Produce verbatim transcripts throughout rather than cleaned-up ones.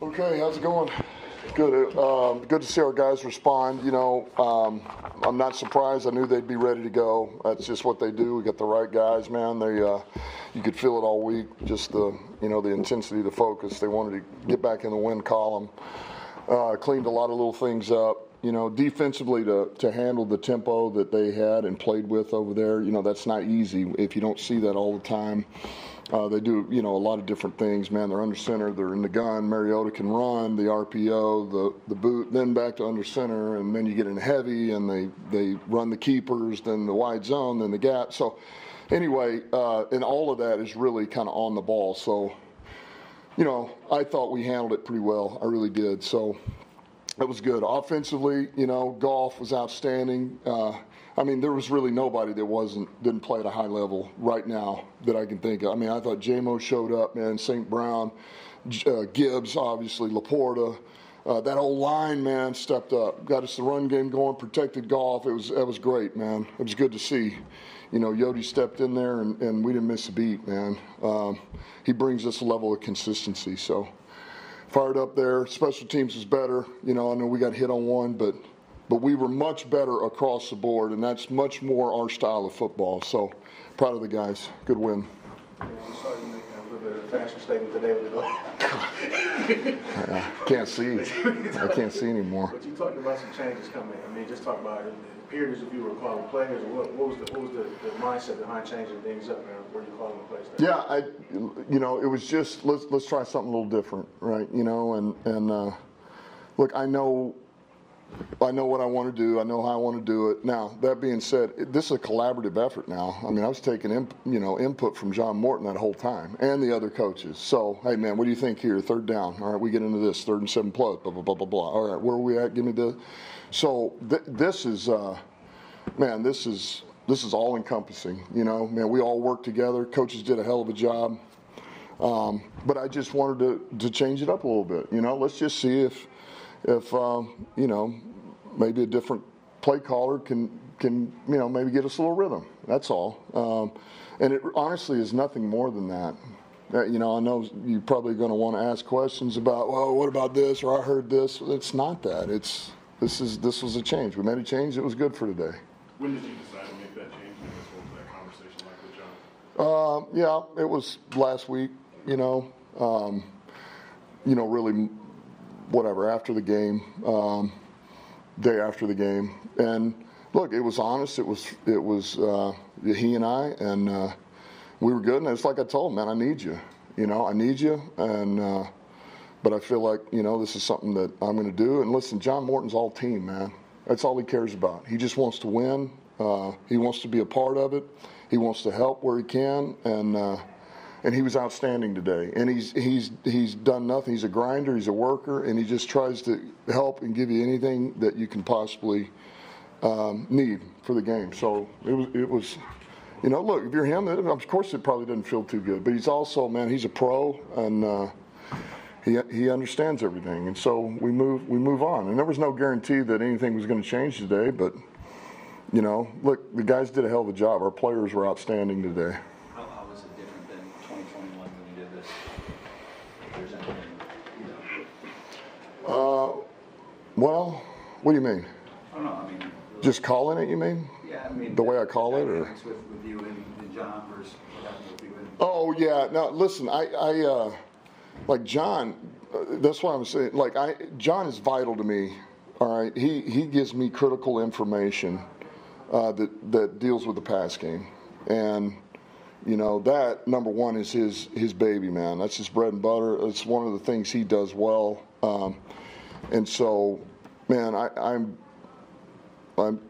Okay, how's it going? Good. Um, good to see our guys respond. You know, um, I'm not surprised. I knew they'd be ready to go. That's just what they do. We got the right guys, man. They, uh, you could feel it all week. Just the, you know, the intensity, the focus. They wanted to get back in the win column. Uh, cleaned a lot of little things up. You know, defensively to, to handle the tempo that they had and played with over there, you know, that's not easy if you don't see that all the time. Uh, they do, you know, a lot of different things, man. They're under center, they're in the gun. Mariota can run, the R P O, the, the boot, then back to under center, and then you get in heavy, and they, they run the keepers, then the wide zone, then the gap. So anyway, uh, and all of that is really kind of on the ball. So, you know, I thought we handled it pretty well. I really did. So it was good. Offensively, you know, Goff was outstanding. Uh, I mean, there was really nobody that wasn't didn't play at a high level right now that I can think of. I mean, I thought J-Mo showed up, man. Saint Brown, uh, Gibbs, obviously, Laporta. Uh, that whole line, man, stepped up. Got us the run game going, protected Goff. It was that was great, man. It was good to see. You know, Yodi stepped in there, and, and we didn't miss a beat, man. Um, he brings us a level of consistency, so fired up there. Special teams was better. You know, I know we got hit on one, but but we were much better across the board, and that's much more our style of football. So proud of the guys. Good win. Yeah, we saw you making a little bit of a fashion statement today with the I can't see. I can't see anymore. But you talked about some changes coming. I mean, just talk about it. It appeared as if you were calling players. What, what was the what was the, the mindset behind changing things up, man? Were you calling the plays there? Yeah, I, you know, it was just let's let's try something a little different, right? You know, and and uh, look, I know. I know what I want to do. I know how I want to do it. Now, that being said, this is a collaborative effort now. I mean, I was taking imp, you know, input from John Morton that whole time and the other coaches. So, hey, man, what do you think here? Third down. All right, we get into this. Third and seven plus, blah, blah, blah, blah, blah. All right, where are we at? Give me the. So, th- this is, uh, man, this is this is all encompassing. You know, man, we all work together. Coaches did a hell of a job. Um, but I just wanted to, to change it up a little bit. You know, let's just see if. If, uh, you know, maybe a different play caller can, can, you know, maybe get us a little rhythm. That's all. Um, and it honestly is nothing more than that. Uh, you know, I know you're probably going to want to ask questions about, well, what about this, or I heard this. It's not that. It's this is this was a change. We made a change. It was good for today. When did you decide to make that change? And what was that conversation like with John? Uh, yeah, it was last week, you know. Um, you know, really, whatever, after the game, um, day after the game. And look, it was honest. It was, it was uh, he and I, and uh, we were good. And it's like I told him, man, I need you. You know, I need you. And uh, but I feel like, you know, this is something that I'm going to do. And listen, John Morton's all team, man. That's all he cares about. He just wants to win. Uh, he wants to be a part of it. He wants to help where he can. And uh, and he was outstanding today. And he's he's he's done nothing. He's a grinder. He's a worker, and he just tries to help and give you anything that you can possibly um, need for the game. So it was it was. You know, look, if you're him, of course it probably doesn't feel too good. But he's also, man, he's a pro, and uh, he he understands everything. And so we move we move on. And there was no guarantee that anything was going to change today. But, you know, look, the guys did a hell of a job. Our players were outstanding today. How, how was it different than twenty twenty-one when you did this? If there's anything, you know. Uh, well, what do you mean? I don't know. I mean, Just calling it, you mean? yeah, I mean, The way I call it, or? With, with you and, and John versus what happened with you and. Oh yeah. Now listen, I, I uh, like John. Uh, that's what I'm saying. Like I, John is vital to me. All right. He he gives me critical information uh, that that deals with the pass game, and you know that number one is his his baby, man. That's his bread and butter. It's one of the things he does well. Um, and so, man, I, I'm I'm.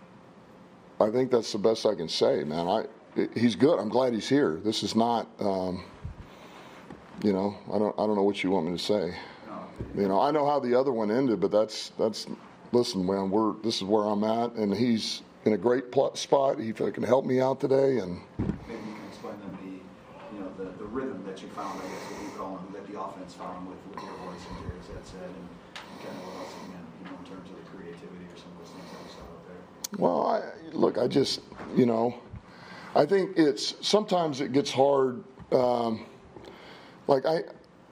I think that's the best I can say, man. I, he's good. I'm glad he's here. This is not, um, you know, I don't, I don't know what you want me to say. No. You know, I know how the other one ended, but that's, that's. Listen, man, we're. This is where I'm at, and he's in a great pl- spot. He can help me out today, and. Maybe you can explain them the, you know, the, the rhythm that you found, I guess, what you call them, that the offense found with, with your voice and Jerry's that said, and, and kind of what else again, you know, in terms of the creativity or some of those things that you saw out there. Well, I, look, I just, you know, I think it's sometimes it gets hard. Um, like I,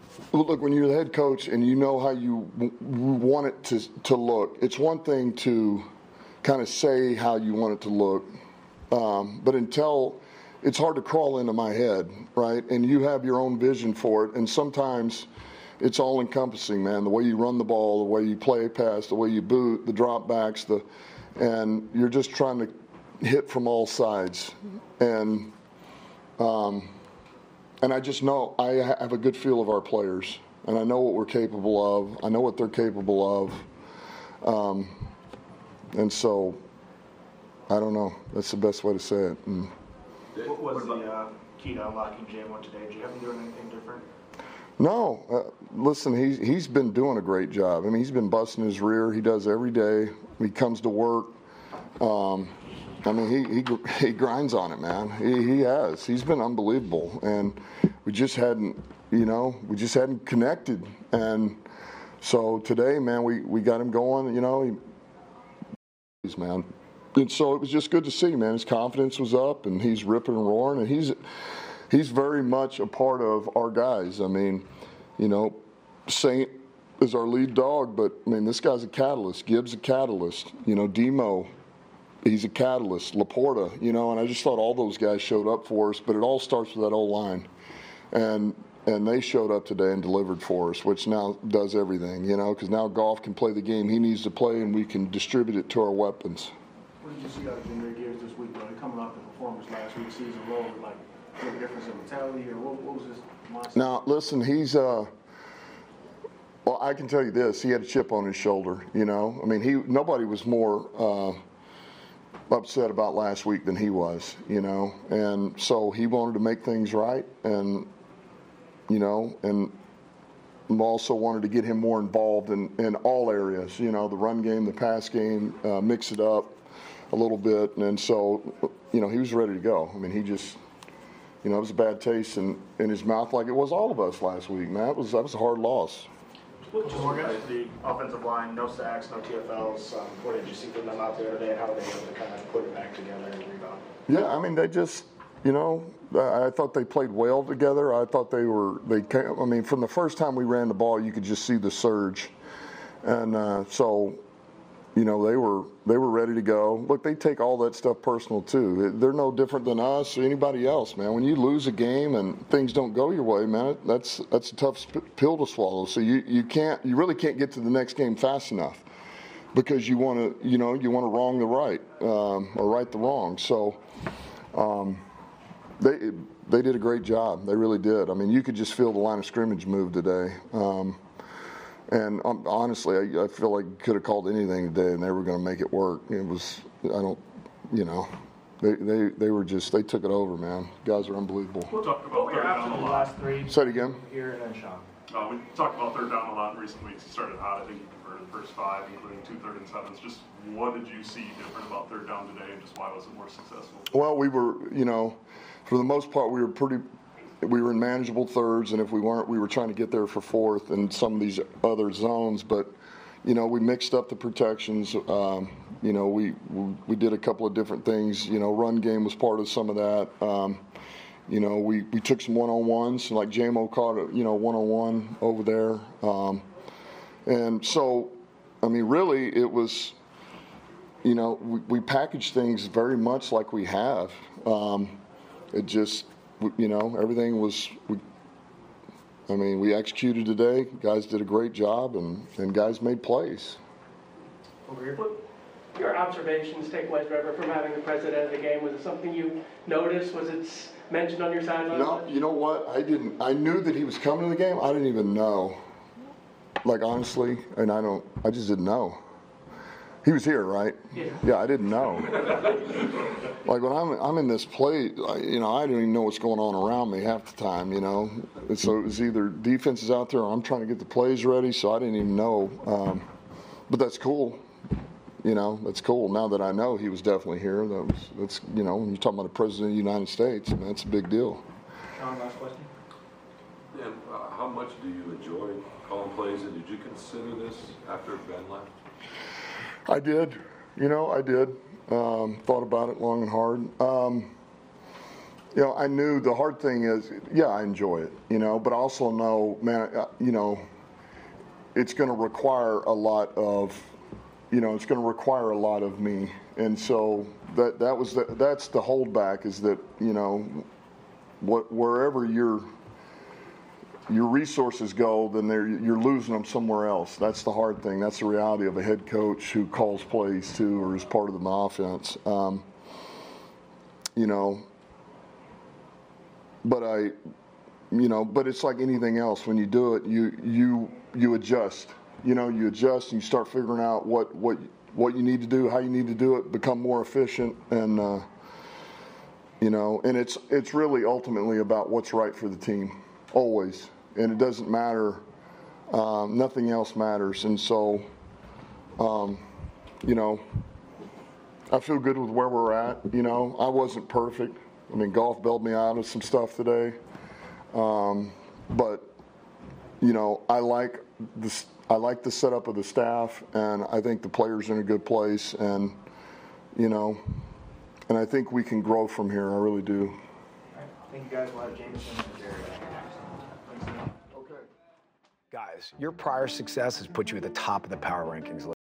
Well, look, when you're the head coach and you know how you w- want it to to look, it's one thing to kind of say how you want it to look, um, but until it's hard to crawl into my head, right? And you have your own vision for it, and sometimes it's all encompassing, man. The way you run the ball, the way you play pass, the way you boot, the drop backs, the and you're just trying to hit from all sides, and um, and I just know I have a good feel of our players, and I know what we're capable of. I know what they're capable of, um, and so I don't know. That's the best way to say it. And What was the uh, key to unlocking J M one today? Did you have him doing anything different? No, uh, listen, he's he's been doing a great job. I mean, he's been busting his rear. He does every day. He comes to work. Um, I mean, he, he he grinds on it, man. He he has. He's been unbelievable, and we just hadn't, you know, we just hadn't connected. And so today, man, we, we got him going. You know, he, he's man. And so it was just good to see, man. His confidence was up, and he's ripping and roaring, and he's he's very much a part of our guys. I mean, you know, Saint is our lead dog, but I mean, this guy's a catalyst. Gibbs a catalyst. You know, Demo, he's a catalyst. Laporta, you know, and I just thought all those guys showed up for us. But it all starts with that old line, and and they showed up today and delivered for us, which now does everything, you know, because now Goff can play the game he needs to play, and we can distribute it to our weapons. What did you see out of Jahmyr Gibbs this week, though? He coming off the performance last week, season low, like, what difference in mentality, or what, what was his mindset? Now, listen, he's, uh, well, I can tell you this. He had a chip on his shoulder, you know. I mean, he nobody was more uh, upset about last week than he was, you know. And so he wanted to make things right, and, you know, and also wanted to get him more involved in, in all areas, you know, the run game, the pass game, uh, mix it up a little bit. And so, you know, he was ready to go. I mean, he just, you know, it was a bad taste in, in his mouth like it was all of us last week, man. That was, that was a hard loss. What did you see the offensive line, no sacks, no T F Ls? Um, what did you see from them out there today, and how were they able to kind of put it back together and rebound? Yeah, I mean, they just, you know, I thought they played well together. I thought they were, they came, I mean, from the first time we ran the ball, you could just see the surge. And uh, so, you know, they were they were ready to go. Look, they take all that stuff personal, too. They're no different than us or anybody else, man. When you lose a game and things don't go your way, man, that's that's a tough pill to swallow. So you, you can't, you really can't get to the next game fast enough because you want to, you know, you want to wrong the right um, or right the wrong. So, um, They they did a great job. They really did. I mean, you could just feel the line of scrimmage move today. Um, and um, honestly, I, I feel like you could have called anything today, and they were going to make it work. It was, I don't, you know, they, they they were just, they took it over, man. Guys are unbelievable. We talked What about were third your down options a in the lot. last three? Say it again. Here and then Sean. Uh, we talked about third down a lot in recent weeks. He started hot. I think he converted the first five, including two third and sevens. Just what did you see different about third down today, and just why was it more successful? Well, we were, you know, for the most part, we were pretty, we were in manageable thirds, and if we weren't, we were trying to get there for fourth and some of these other zones. But, you know, we mixed up the protections. Um, you know, we, we we did a couple of different things. You know, run game was part of some of that. Um, you know, we, we took some one-on-ones, like J M O caught a, you know, one-on-one over there. Um, and so, I mean, really, it was, you know, we, we packaged things very much like we have. Um, it just, you know, everything was, we, I mean, we executed today. Guys did a great job, and, and guys made plays. Over here. What your observations, takeaways, Trevor, from having the president of the game? Was it something you noticed? Was it mentioned on your sideline? No, you know what? I didn't. I knew that he was coming to the game. I didn't even know. Like, honestly, and I don't, I just didn't know. He was here, right? Yeah. Yeah, I didn't know. Like, when I'm I'm in this play, I, you know, I don't even know what's going on around me half the time, you know. And so it was either defense is out there or I'm trying to get the plays ready, so I didn't even know. Um, but that's cool. You know, that's cool. Now that I know he was definitely here, that was, that's, you know, when you're talking about the President of the United States, I mean, that's a big deal. Sean, last question. And uh, how much do you enjoy calling plays, and did you consider this after Ben left? I did. You know, I did. Um, thought about it long and hard. Um, You know, I knew the hard thing is, yeah, I enjoy it, you know, but I also know, man, uh, you know, it's going to require a lot of, you know, it's going to require a lot of me. And so that that was the, that's the holdback, is that, you know, what wherever your your resources go, then they're, you're losing them somewhere else. That's the hard thing. That's the reality of a head coach who calls plays too, or is part of the offense. Um, you know, but I, you know, but it's like anything else. When you do it, you you you adjust. You know, you adjust and you start figuring out what what what you need to do, how you need to do it, become more efficient, and uh, you know, and it's it's really ultimately about what's right for the team, always. And it doesn't matter. Um, nothing else matters. And so, um, you know, I feel good with where we're at. You know, I wasn't perfect. I mean, golf bailed me out of some stuff today. Um, but, you know, I like this. I like the setup of the staff, and I think the players are in a good place. And, you know, and I think we can grow from here. I really do. All right. Thank you guys. We'll have Jameson and Jerry. Okay. Guys, your prior success has put you at the top of the power rankings list.